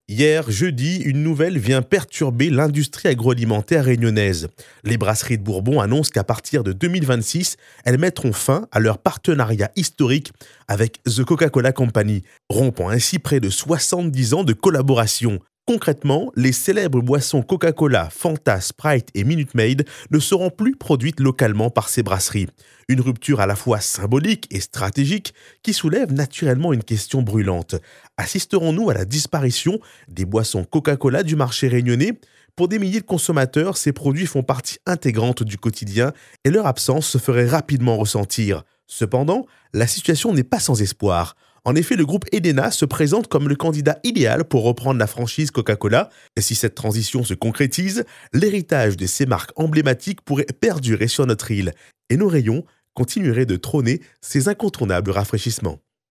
Hier, jeudi, une nouvelle vient perturber l'industrie agroalimentaire réunionnaise. Les brasseries de Bourbon annoncent qu'à partir de 2026, elles mettront fin à leur partenariat historique avec The Coca-Cola Company, rompant ainsi près de 70 ans de collaboration. Concrètement, les célèbres boissons Coca-Cola, Fanta, Sprite et Minute Maid ne seront plus produites localement par ces brasseries. Une rupture à la fois symbolique et stratégique qui soulève naturellement une question brûlante. Assisterons-nous à la disparition des boissons Coca-Cola du marché réunionnais ? Pour des milliers de consommateurs, ces produits font partie intégrante du quotidien et leur absence se ferait rapidement ressentir. Cependant, la situation n'est pas sans espoir. En effet, le groupe Edena se présente comme le candidat idéal pour reprendre la franchise Coca-Cola. Et si cette transition se concrétise, l'héritage de ces marques emblématiques pourrait perdurer sur notre île. Et nos rayons continueraient de trôner ces incontournables rafraîchissements.